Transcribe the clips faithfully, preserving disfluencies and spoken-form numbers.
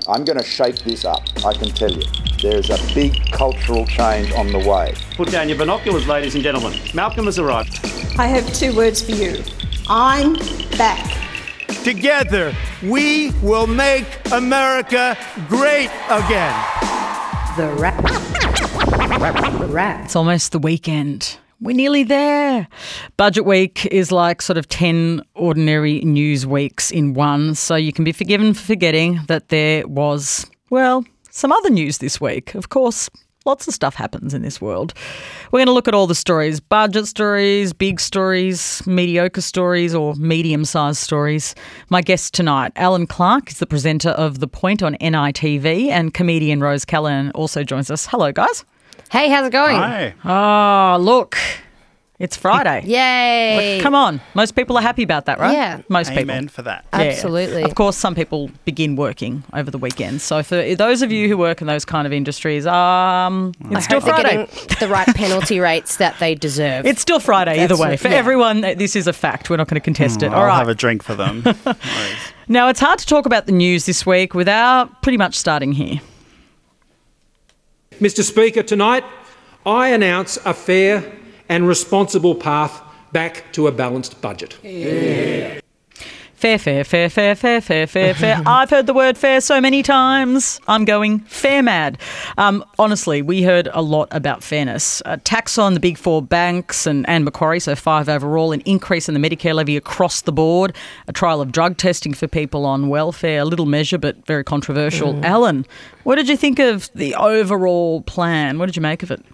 I'm going to shake this up, I can tell you. There's a big cultural change on the way. Put down your binoculars, ladies and gentlemen. Malcolm has arrived. I have two words for you. I'm back. Together, we will make America great again. The wrap. Wrap. It's almost the weekend. We're nearly there. Budget week is like sort of ten ordinary news weeks in one, so you can be forgiven for forgetting that there was, well, some other news this week. Of course, lots of stuff happens in this world. We're going to look at all the stories, budget stories, big stories, mediocre stories or medium-sized stories. My guest tonight, Alan Clark, is the presenter of The Point on N I T V, and comedian Rose Callan also joins us. Hello, guys. Hey, how's it going? Hi. Oh, look, it's Friday. Yay. Look, come on. Most people are happy about that, right? Yeah. Most people. Amen for that. Yeah. Absolutely. Of course, some people begin working over the weekend. So for those of you who work in those kind of industries, um, it's I still hope Friday. they're getting the right penalty rates that they deserve. It's still Friday That's either way. it, For yeah. everyone, this is a fact. We're not going to contest it. Mm, All I'll right. have a drink for them. Now, it's hard to talk about the news this week without pretty much starting here. Mister Speaker, tonight I announce a fair and responsible path back to a balanced budget. Yeah. Fair, fair, fair, fair, fair, fair, fair, fair. I've heard the word fair so many times. I'm going fair mad. Um, honestly, we heard a lot about fairness. A tax on the big four banks and, and Macquarie, so five overall, an increase in the Medicare levy across the board, a trial of drug testing for people on welfare, a little measure but very controversial. Mm. Alan, what did you think of the overall plan? What did you make of it?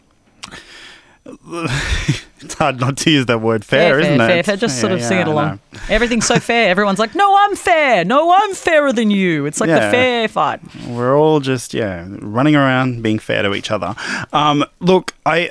It's hard not to use that word fair, fair isn't fair, it? Fair, fair. Just yeah, sort of yeah, sing it I along. know. Everything's so fair. Everyone's like, no, I'm fair. No, I'm fairer than you. It's like Yeah. the fair fight. We're all just, yeah, running around being fair to each other. Um, look, I...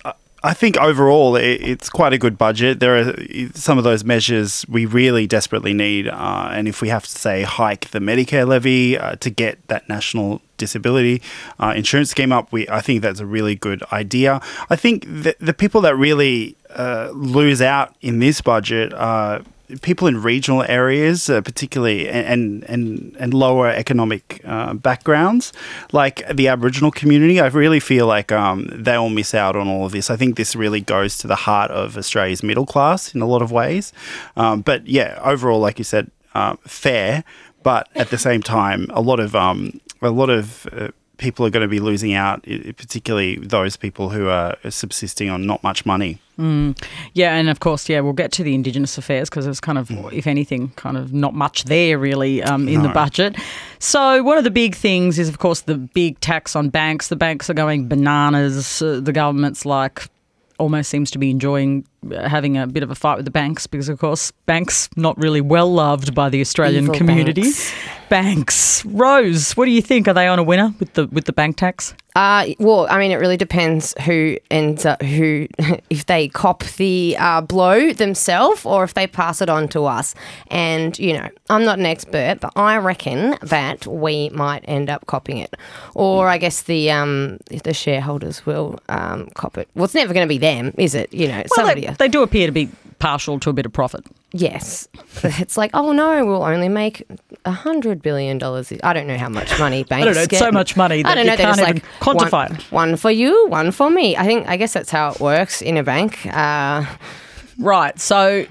I think overall it's quite a good budget. There are some of those measures we really desperately need. Uh, and if we have to, say, hike the Medicare levy uh, to get that national disability uh, insurance scheme up, we I think that's a really good idea. I think the, the people that really uh, lose out in this budget are people in regional areas, uh, particularly and and and lower economic uh, backgrounds, like the Aboriginal community. I really feel like um, they all miss out on all of this. I think this really goes to the heart of Australia's middle class in a lot of ways. Um, but yeah, overall, like you said, uh, fair. But at the same time, a lot of um, a lot of uh, people are going to be losing out, particularly those people who are subsisting on not much money. Mm. Yeah, and of course, yeah, we'll get to the Indigenous affairs because there's kind of, mm. if anything, kind of not much there really um, in no. the budget. So one of the big things is, of course, the big tax on banks. The banks are going bananas. Uh, the government's like almost seems to be enjoying having a bit of a fight with the banks because, of course, banks not really well loved by the Australian Evil community. Banks. banks. Rose, what do you think? Are they on a winner with the with the bank tax? Uh, well, I mean, it really depends who ends up, who, if they cop the uh, blow themselves or if they pass it on to us. And, you know, I'm not an expert, but I reckon that we might end up copying it. Or I guess the um, the shareholders will um, cop it. Well, it's never going to be them, is it? You know, Well, somebody they, else. they do appear to be partial to a bit of profit. Yes. It's like, oh, no, we'll only make one hundred billion dollars. I don't know how much money banks I don't know, it's get. so much money that I don't you know, they're can't just even like, quantify one, it. One for you, one for me. I think, I guess that's how it works in a bank. Uh, Right. So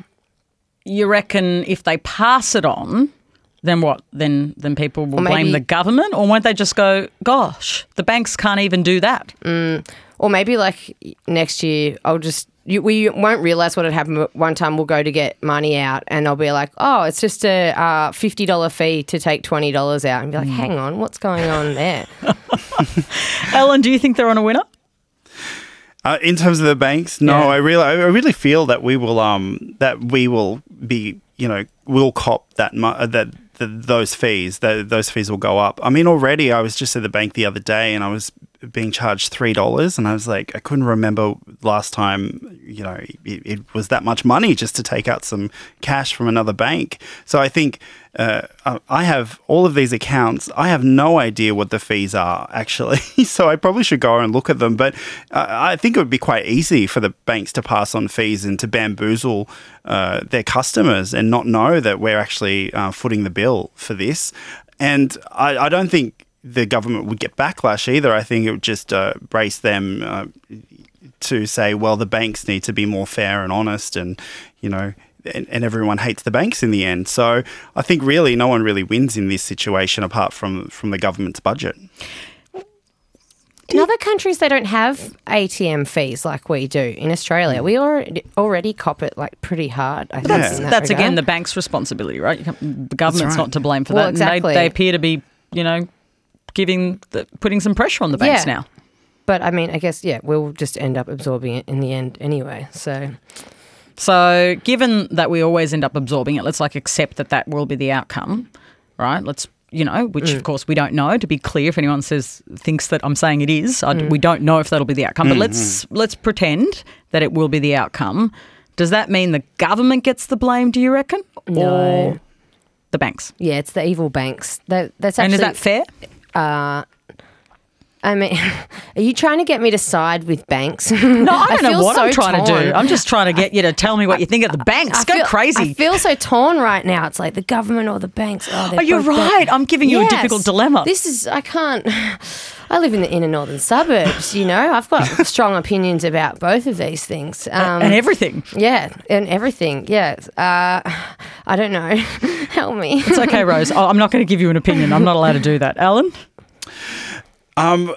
you reckon if they pass it on, then what? Then then people will Or maybe- blame the government, or won't they just go, gosh, the banks can't even do that? mm, or maybe like next year, I'll just, you, we won't realise what had happened. But one time we'll go to get money out and I'll be like, oh, it's just a uh, fifty dollars fee to take twenty dollars out. And be like, Mm. hang on, what's going on there? Ellen, do you think they're on a winner? Uh, in terms of the banks, no, Yeah. I really, I really feel that we will, um, that we will be, you know, we'll cop that mu- uh, that. The, those fees, the, those fees will go up. I mean, already I was just at the bank the other day and I was being charged three dollars and I was like, I couldn't remember last time, you know, it, it was that much money just to take out some cash from another bank. So I think uh, I have all of these accounts. I have no idea what the fees are actually. So I probably should go and look at them. But uh, I think it would be quite easy for the banks to pass on fees and to bamboozle uh, their customers and not know that we're actually uh, footing the bill for this. and I, I don't think the government would get backlash either. I think it would just uh, brace them uh, to say, well, the banks need to be more fair and honest, and, you know, and, and everyone hates the banks in the end. So I think really no one really wins in this situation apart from, from the government's budget. In other countries, they don't have A T M fees like we do. In Australia, we already already cop it like pretty hard. I think That's, in that that's again the regard. bank's responsibility, right? You can't- The government's right. not to blame for Well, that. And they, exactly. they appear to be, you know, giving the, putting some pressure on the banks Yeah. now. But I mean, I guess yeah, we'll just end up absorbing it in the end anyway. So So, given that we always end up absorbing it, let's like accept that that will be the outcome, right? Let's, you know, which Mm. of course we don't know. To be clear, if anyone says thinks that I'm saying it is, I, Mm. we don't know if that'll be the outcome. But let's let's pretend that it will be the outcome. Does that mean the government gets the blame? Do you reckon, No. or the banks? yeah, it's the evil banks. That, that's And actually is that fair? Uh, I mean, are you trying to get me to side with banks? No, I don't know feel what so I'm trying to torn. do. I'm just trying to get you to tell me what you think of the banks. I Go feel, crazy. I feel so torn right now. It's like the government or the banks. Oh, they're Oh, you're both bad. right. I'm giving you a Yes. difficult dilemma. This is, I can't, I live in the inner northern suburbs, you know. I've got strong opinions about both of these things. Um, and everything. Yeah, and everything, yeah. Uh, I don't know. Help me. It's okay, Rose. Oh, I'm not going to give you an opinion. I'm not allowed to do that. Alan? Um,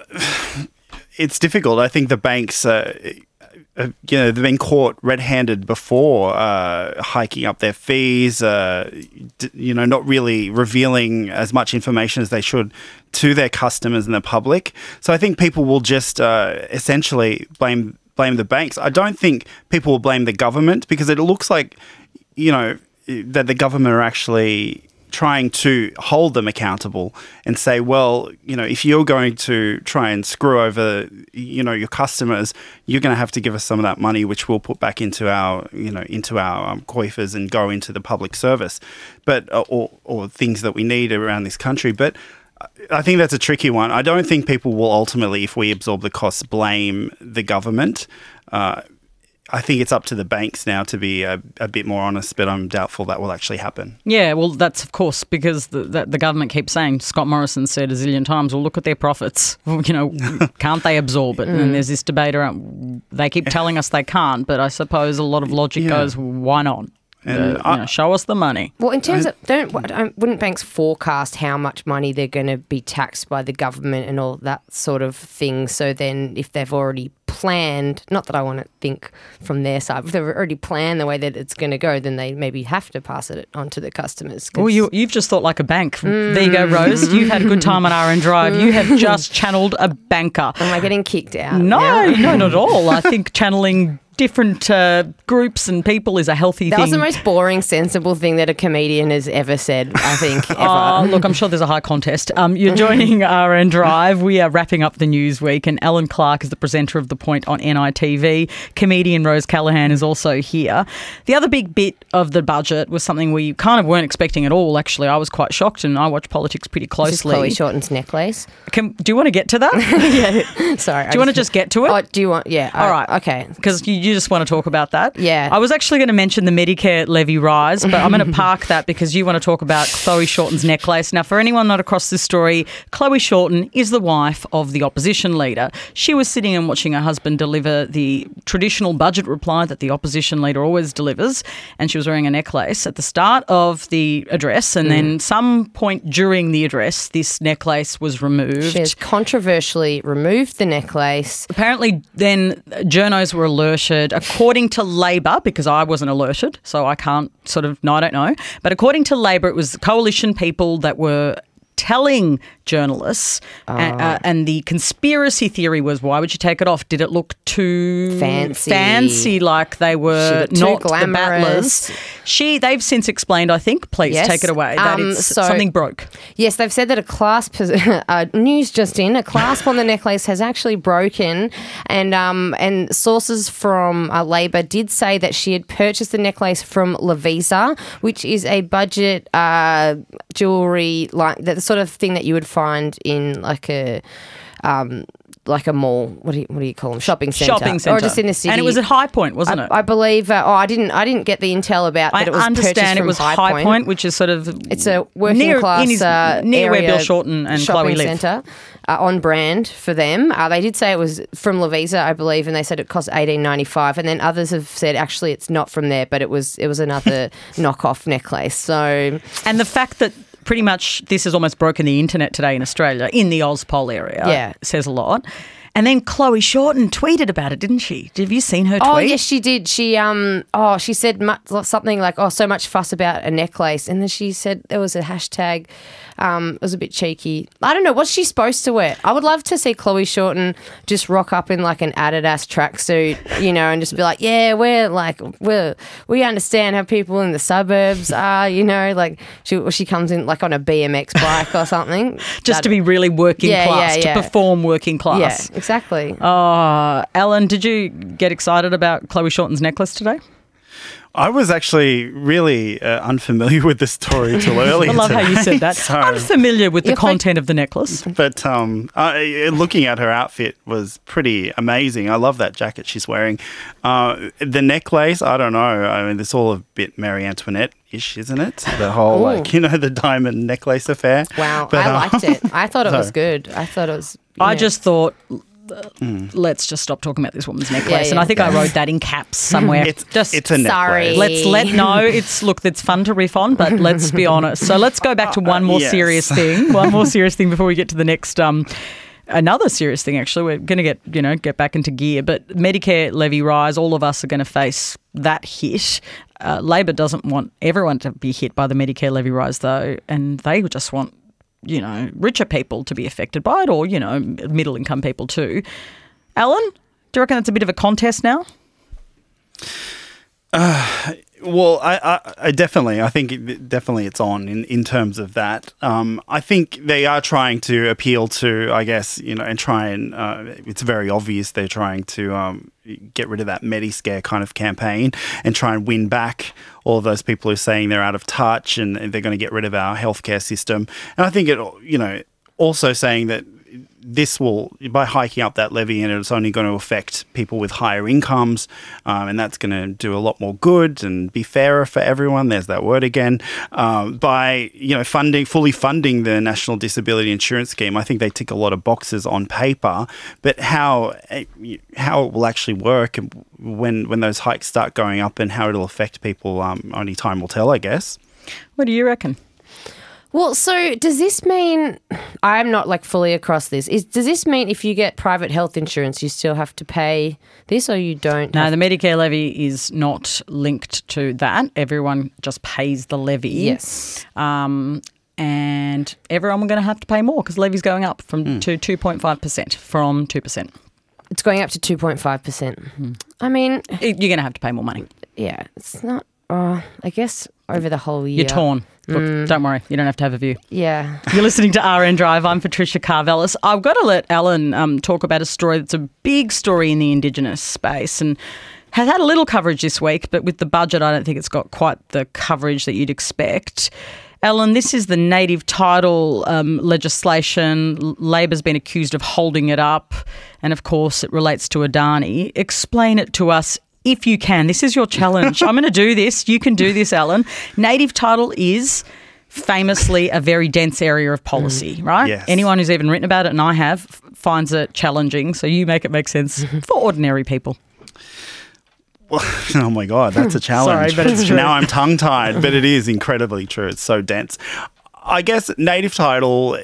it's difficult. I think the banks, uh, uh, you know, they've been caught red-handed before, uh, hiking up their fees, uh, d- you know, not really revealing as much information as they should to their customers and the public. So I think people will just uh, essentially blame blame the banks. I don't think people will blame the government, because it looks like, you know, that the government are actually trying to hold them accountable and say, well, you know, if you're going to try and screw over, you know, your customers, you're going to have to give us some of that money, which we'll put back into our, you know, into our um, coifers and go into the public service, but uh, or or things that we need around this country. But I think that's a tricky one. I don't think people will ultimately, if we absorb the costs, blame the government. Uh, I think it's up to the banks now to be a, a bit more honest, but I'm doubtful that will actually happen. Yeah, well, that's of course because the, the, the government keeps saying, Scott Morrison said a zillion times, well, look at their profits. Well, you know, can't they absorb it? And there's this debate around, they keep telling us they can't, but I suppose a lot of logic Yeah. goes, why not? And Uh, I- you know, show us the money. Well, in terms of, don't, don't wouldn't banks forecast how much money they're going to be taxed by the government and all that sort of thing? So then, if they've already planned, not that I want to think from their side, but if they've already planned the way that it's going to go, then they maybe have to pass it on to the customers. 'cause- Well, you, you've just thought like a bank. There you go, Rose. You've had a good time on R N Drive. You have just channeled a banker. Am I getting kicked out? No, now? no, not at all. I think channeling different uh, groups and people is a healthy That thing. was the most boring, sensible thing that a comedian has ever said, I think, ever. Oh, look, I'm sure there's a high contest. Um, you're joining R N Drive. We are wrapping up the news week, and Alan Clark is the presenter of The Point on N I T V. Comedian Rose Callahan is also here. The other big bit of the budget was something we kind of weren't expecting at all, actually. I was quite shocked, and I watch politics pretty This is closely. Chloe Shorten's necklace. Can, do you want to get to that? yeah, sorry. Do you want to just get to it? Oh, do you want? Yeah. All right. Okay. Because you, you just want to talk about that. Yeah. I was actually going to mention the Medicare levy rise, but I'm going to park that because you want to talk about Chloe Shorten's necklace. Now, for anyone not across this story, Chloe Shorten is the wife of the opposition leader. She was sitting and watching her husband deliver the traditional budget reply that the opposition leader always delivers, and she was wearing a necklace at the start of the address, and then some point during the address, this necklace was removed. She has controversially removed the necklace. Apparently, then journos were alerted, according to Labor, because I wasn't alerted, so I can't sort of, no, I don't know. But according to Labor, it was coalition people that were telling journalists, Oh. uh, uh, and the conspiracy theory was, why would you take it off? Did it look too Fancy. fancy, like they She were looked too not the glamorous. battlers? She, they've since explained, I think, please Yes. take it away, that Um, it's, so- something broke. Yes, they've said that a clasp, uh, news just in, a clasp on the necklace has actually broken, and um, and sources from uh, Labor did say that she had purchased the necklace from Lavisa, which is a budget uh, jewelry, like the sort of thing that you would find in like a. Um, like a mall. What do you, what do you call them? Shopping centre. Shopping centre. Or just in the city. And it was at High Point, wasn't I, it? I believe. Uh, oh, I didn't. I didn't get the intel about that. I It was understand purchased it from was High, High Point. Point, which is sort of It's a working near, class in his, uh, near where area Bill Shorten and shopping Chloe live. centre, uh, on brand for them. Uh, they did say it was from Lovisa, I believe, and they said it cost eighteen ninety five. And then others have said actually it's not from there, but it was it was another knockoff necklace. So And the fact that pretty much this has almost broken the internet today in Australia, in the Ozpol area, Yeah. says a lot. And then Chloe Shorten tweeted about it, didn't she? Have you seen her tweet? Oh yes, she did. She um oh she said mu- something like, oh, so much fuss about a necklace, and then she said there was a hashtag. Um, it was a bit cheeky. I don't know, what's she supposed to wear? I would love to see Chloe Shorten just rock up in like an Adidas tracksuit, you know, and just be like, yeah, we're like we're we understand how people in the suburbs are, you know, like she she comes in like on a B M X bike or something, Just to be really working Yeah, class, yeah, yeah. to perform working class. yeah, exactly. Oh, Alan, did you get excited about Chloe Shorten's necklace today? I was actually really uh, unfamiliar with the story till earlier. I love how you today, said that. so- I'm familiar with the You're fine. content of the necklace. But um, I, looking at her outfit was pretty amazing. I love that jacket she's wearing. Uh, the necklace, I don't know. I mean, it's all a bit Marie Antoinette-ish, isn't it? The whole, Ooh. like, you know, the diamond necklace affair. Wow, But, I uh, liked it. I thought it was so- good. I thought it was. I yeah. just thought, uh, let's just stop talking about this woman's necklace. Yeah, yeah. And I think I wrote that in caps somewhere. It's, just it's a necklace. sorry. Let's let no. It's look, it's fun to riff on, but let's be honest. So let's go back to one more yes. serious thing. One more serious thing before we get to the next. Um, another serious thing. Actually, we're going to get you know get back into gear. But Medicare levy rise. All of us are going to face that hit. Uh, Labor doesn't want everyone to be hit by the Medicare levy rise, though, and they just want you know richer people to be affected by it, or you know middle income people too. Alan, do you reckon it's a bit of a contest now? Uh, well, I, I, I definitely, I think it, definitely it's on in, in terms of that. Um, I think they are trying to appeal to, I guess, you know, and try and, uh, it's very obvious they're trying to um, get rid of that Mediscare kind of campaign and try and win back all of those people who are saying they're out of touch and they're going to get rid of our healthcare system. And I think it, you know, also saying that this will, by hiking up that levy, and it's only going to affect people with higher incomes, um, and that's going to do a lot more good and be fairer for everyone. There's that word again. Um, by you know funding, fully funding the National Disability Insurance Scheme, I think they tick a lot of boxes on paper. But how how it will actually work when when those hikes start going up and how it'll affect people, um, only time will tell, I guess. What do you reckon? Well, so does this mean, I'm not like fully across this, is does this mean if you get private health insurance you still have to pay this or you don't? No, have- the Medicare levy is not linked to that. Everyone just pays the levy. Yes. Um, and everyone are going to have to pay more because the levy's going up from to two point five percent from two percent. It's going up to two point five percent. I mean, You're going to have to pay more money. yeah, it's not, uh, I guess over the whole year. You're torn. Look, don't worry. You don't have to have a view. Yeah. You're listening to R N Drive. I'm Patricia Carvelis. I've got to let Alan um, talk about a story that's a big story in the Indigenous space and has had a little coverage this week, but with the budget, I don't think it's got quite the coverage that you'd expect. Alan, this is the native title um, legislation. Labor's been accused of holding it up, and of course it relates to Adani. Explain it to us if you can. This is your challenge. I'm going to do this. You can do this, Alan. Native title is famously a very dense area of policy, right? Yes. Anyone who's even written about it, and I have, f- finds it challenging. So you make it make sense for ordinary people. Well, oh my God, that's a challenge. Sorry, but it's true. Now I'm tongue-tied, but it is incredibly true. It's so dense. I guess native title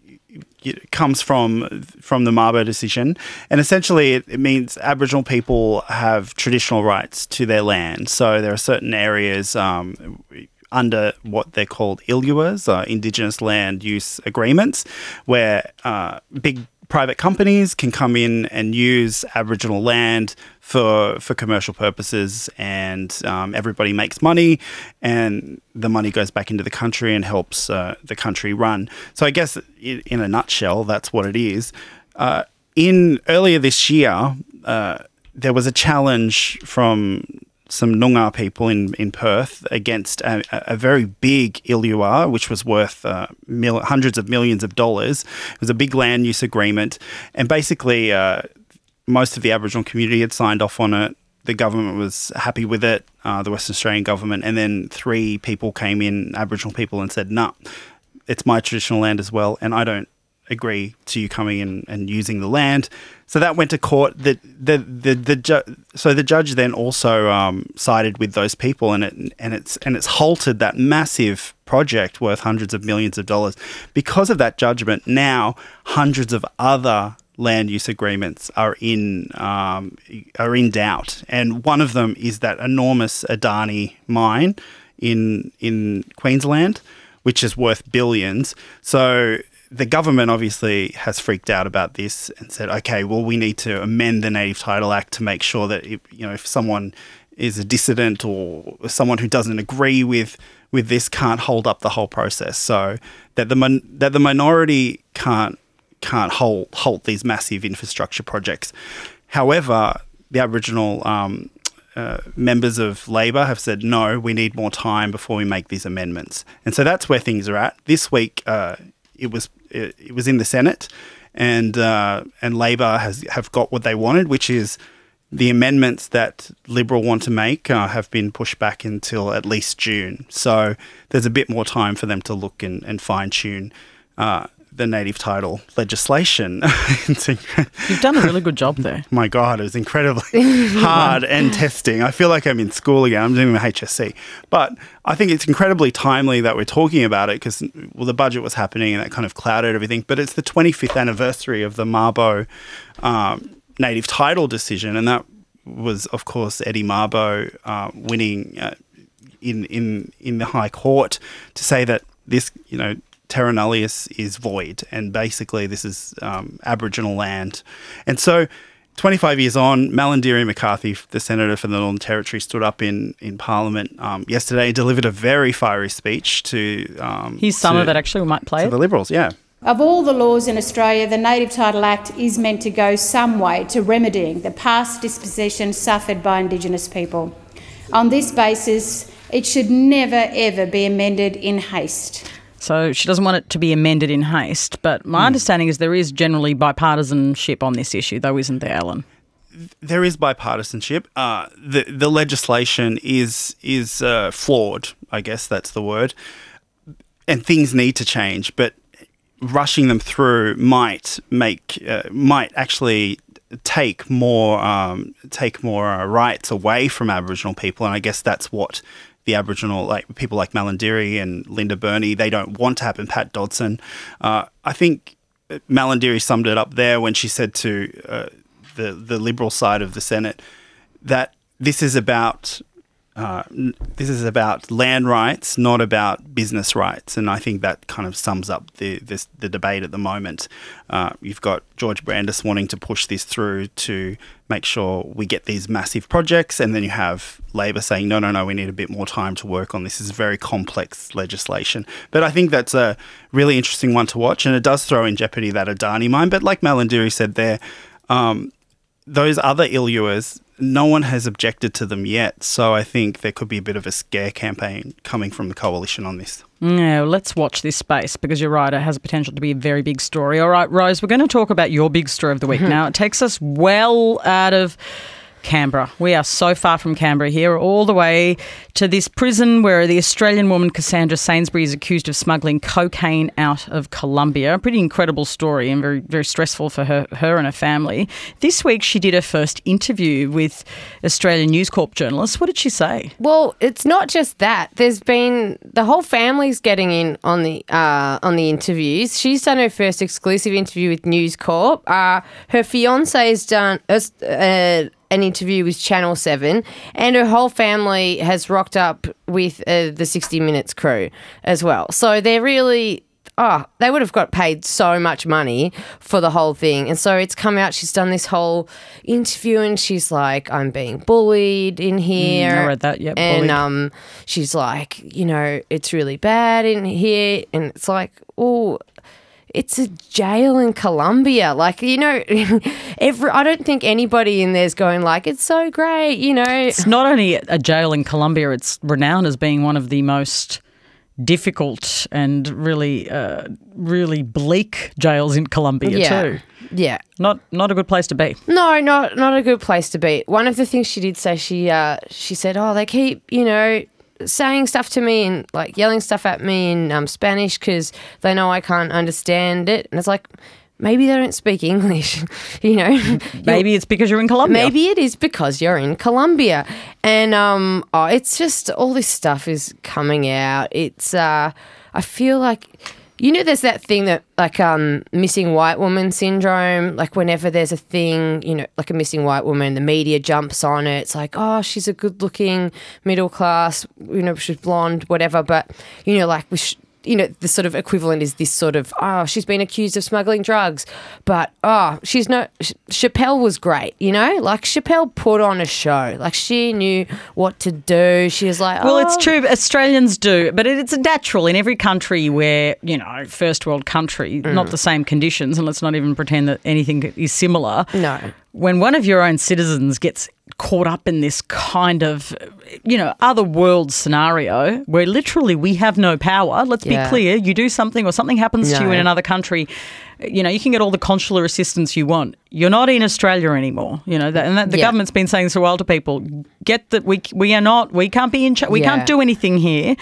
it comes from from the Mabo decision, and essentially it, it means Aboriginal people have traditional rights to their land. So there are certain areas um, under what they're called I L U As, uh, Indigenous Land Use Agreements, where uh, big private companies can come in and use Aboriginal land for for commercial purposes, and um, everybody makes money, and the money goes back into the country and helps uh, the country run. So I guess in, in a nutshell, that's what it is. Uh, in earlier this year, uh, there was a challenge from some Noongar people in, in Perth against a, a very big Illawarra, which was worth uh, mil- hundreds of millions of dollars. It was a big land use agreement. And basically, uh, most of the Aboriginal community had signed off on it. The government was happy with it, uh, the Western Australian government. And then three people came in, Aboriginal people, and said, no, nah, it's my traditional land as well, and I don't agree to you coming in and using the land. So that went to court. The the the, the ju- so the judge then also um, sided with those people, and it and it's and it's halted that massive project worth hundreds of millions of dollars. Because of that judgment, now hundreds of other land use agreements are in um, are in doubt, and one of them is that enormous Adani mine in in Queensland, which is worth billions. So the government obviously has freaked out about this and said, okay, well, we need to amend the Native Title Act to make sure that, if, you know, if someone is a dissident or someone who doesn't agree with with this can't hold up the whole process, so that the mon- that the minority can't can't hold halt these massive infrastructure projects. However, the Aboriginal um, uh, members of Labor have said, no, we need more time before we make these amendments. And so that's where things are at. This week, uh, it was it, it was in the Senate, and uh, and Labor has have got what they wanted, which is the amendments that Liberal want to make uh, have been pushed back until at least June. So there's a bit more time for them to look and, and fine-tune uh, the native title legislation. You've done a really good job there. My God, it was incredibly hard and testing. I feel like I'm in school again. I'm doing my H S C. But I think it's incredibly timely that we're talking about it because, well, the budget was happening and that kind of clouded everything. But it's the twenty-fifth anniversary of the Mabo um, native title decision, and that was, of course, Eddie Mabo uh, winning uh, in in in the High Court to say that this, you know, terra nullius is void, and basically this is um, Aboriginal land. And so twenty-five years on, Malarndirri McCarthy, the Senator for the Northern Territory, stood up in, in Parliament um, yesterday, delivered a very fiery speech to... Um, Here's some to, of it, actually. We might play to it. the Liberals, yeah. Of all the laws in Australia, the Native Title Act is meant to go some way to remedying the past dispossession suffered by Indigenous people. On this basis, it should never, ever be amended in haste. So she doesn't want it to be amended in haste, but my mm. understanding is there is generally bipartisanship on this issue, though, isn't there, Alan? There is bipartisanship. Uh, the the legislation is is uh, flawed, I guess that's the word, and things need to change, but rushing them through might make uh, might actually take more um, take more uh, rights away from Aboriginal people, and I guess that's what the Aboriginal, like people like Malarndirri and Linda Burney, they don't want to happen. Pat Dodson, uh, I think Malarndirri summed it up there when she said to uh, the the Liberal side of the Senate that this is about. Uh, this is about land rights, not about business rights, and I think that kind of sums up the this, the debate at the moment. Uh, you've got George Brandis wanting to push this through to make sure we get these massive projects, and then you have Labor saying, no, no, no, we need a bit more time to work on this. This is very complex legislation. But I think that's a really interesting one to watch, and it does throw in jeopardy that Adani mine. But like Malarndirri said there, um, those other Illawarras, no one has objected to them yet, so I think there could be a bit of a scare campaign coming from the coalition on this. Yeah, well, let's watch this space because you're right, it has potential to be a very big story. All right, Rose, we're going to talk about your big story of the week now. It takes us well out of Canberra. We are so far from Canberra here, all the way to this prison where the Australian woman Cassandra Sainsbury is accused of smuggling cocaine out of Colombia. A pretty incredible story and very, very stressful for her, her and her family. This week she did her first interview with Australian News Corp journalists. What did she say? Well, it's not just that. There's been the whole family's getting in on the uh, on the interviews. She's done her first exclusive interview with News Corp. Uh, her fiance's done a, uh, an interview with Channel seven, and her whole family has rocked up with uh, the sixty minutes crew as well. So they're really, oh, they would have got paid so much money for the whole thing. And so it's come out, she's done this whole interview and she's like, I'm being bullied in here. Mm, I read that, yeah, And bullied. um, she's like, you know, it's really bad in here. And it's like, oh, it's a jail in Colombia. Like, you know, every I don't think anybody in there's going like, it's so great, you know. It's not only a jail in Colombia, it's renowned as being one of the most difficult and really, uh, really bleak jails in Colombia yeah. too. Yeah. Not not a good place to be. No, not not a good place to be. One of the things she did say, she uh, she said, oh, they keep, you know, saying stuff to me and like yelling stuff at me in um, Spanish because they know I can't understand it. And it's like, maybe they don't speak English, you know. Maybe it's because you're in Colombia. Maybe it is because you're in Colombia. And um, oh, it's just all this stuff is coming out. It's, uh, I feel like, you know, there's that thing that like um, missing white woman syndrome, like whenever there's a thing, you know, like a missing white woman, the media jumps on it. It's like, oh, she's a good looking middle class, you know, she's blonde, whatever. But, you know, like we sh- you know, the sort of equivalent is this sort of, oh, she's been accused of smuggling drugs, but, oh, she's no, Ch- Chappelle was great, you know? Like, Chappelle put on a show. Like, she knew what to do. She was like, well, oh. it's true, Australians do, but it's natural in every country where, you know, first world country, mm. not the same conditions, and let's not even pretend that anything is similar. No. When one of your own citizens gets caught up in this kind of, you know, other world scenario where literally we have no power. Let's yeah. be clear. You do something or something happens no. to you in another country, you know, you can get all the consular assistance you want. You're not in Australia anymore, you know, that, and that, the yeah. government's been saying this for a while to people. Get that we we are not, we can't be in, ch- we yeah. can't do anything here.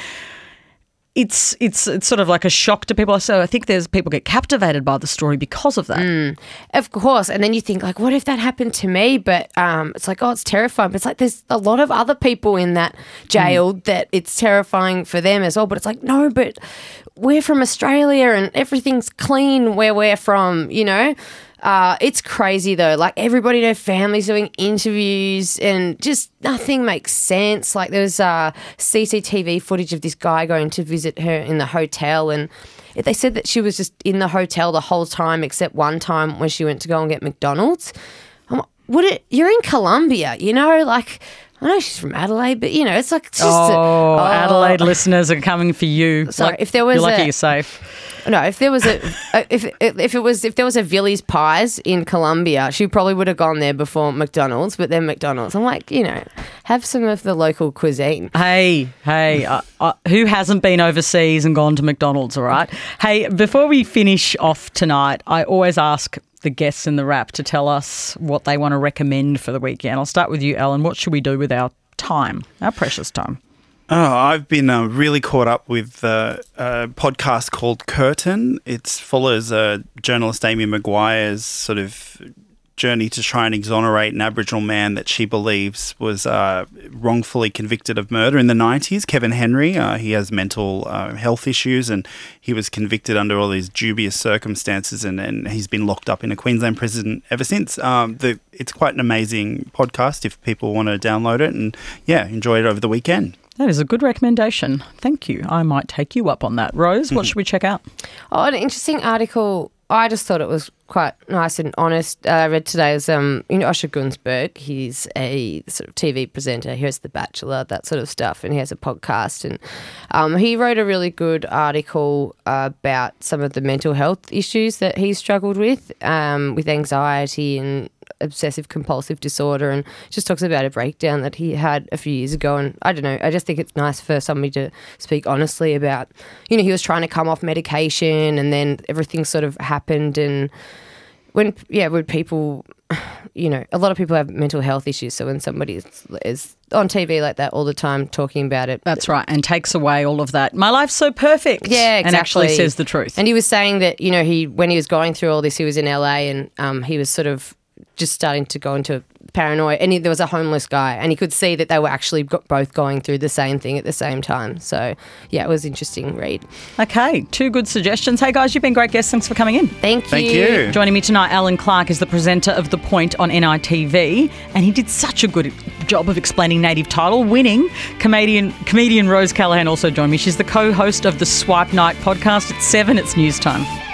It's it's it's sort of like a shock to people. So I think there's people get captivated by the story because of that. Mm, of course. And then you think like, what if that happened to me? But um, it's like, oh, it's terrifying. But it's like there's a lot of other people in that jail mm. that it's terrifying for them as well. But it's like, no, but we're from Australia and everything's clean where we're from, you know. Uh, it's crazy though. Like everybody in her family's doing interviews and just nothing makes sense. Like there was uh, C C T V footage of this guy going to visit her in the hotel, and they said that she was just in the hotel the whole time except one time when she went to go and get McDonald's. I'm like, would it? You're in Colombia, you know, like. I know she's from Adelaide, but, you know, it's like it's just oh, a, oh, Adelaide listeners are coming for you. Sorry, like, if there was you're lucky a, you're safe. No, if there was a, a if if it was if there was a Villiers Pies in Colombia, she probably would have gone there before McDonald's, but then McDonald's. I'm like, you know, have some of the local cuisine. Hey, hey, uh, uh, who hasn't been overseas and gone to McDonald's, all right? Hey, before we finish off tonight, I always ask the guests in the wrap to tell us what they want to recommend for the weekend. I'll start with you, Alan. What should we do with our time, our precious time? Oh, I've been uh, really caught up with uh, a podcast called Curtain. It follows uh, journalist Amy Maguire's sort of journey to try and exonerate an Aboriginal man that she believes was uh, wrongfully convicted of murder in the nineties. Kevin Henry, uh, he has mental uh, health issues and he was convicted under all these dubious circumstances and, and he's been locked up in a Queensland prison ever since. Um, the, it's quite an amazing podcast if people want to download it and, yeah, enjoy it over the weekend. That is a good recommendation. Thank you. I might take you up on that. Rose, what mm-hmm. should we check out? Oh, an interesting article. I just thought it was quite nice and honest. Uh, I read today is, um, you know, Osher Gunsberg. He's a sort of T V presenter. He has The Bachelor, that sort of stuff, and he has a podcast. And um, he wrote a really good article uh, about some of the mental health issues that he's struggled with, um, with anxiety and obsessive compulsive disorder, and just talks about a breakdown that he had a few years ago. And I don't know, I just think it's nice for somebody to speak honestly about, you know, he was trying to come off medication and then everything sort of happened. And when, yeah, when people, you know, a lot of people have mental health issues. So when somebody is, is on T V like that all the time talking about it. That's right. And takes away all of that. My life's so perfect. Yeah, exactly. And actually says the truth. And he was saying that, you know, he, when he was going through all this, he was in L A and um, he was sort of just starting to go into paranoia, and he, there was a homeless guy and he could see that they were actually got both going through the same thing at the same time. So yeah, it was an interesting read. Okay, two good suggestions. Hey guys, you've been great guests. Thanks for coming in. Thank you. Thank you. Joining me tonight, Alan Clark is the presenter of The Point on N I T V, and he did such a good job of explaining native title, winning. Comedian comedian Rose Callahan also joined me. She's the co-host of the Swipe Night podcast at seven. It's news time.